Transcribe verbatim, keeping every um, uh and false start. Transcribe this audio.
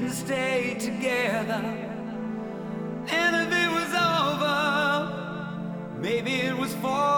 didn't stay together. And if it was over, maybe it was for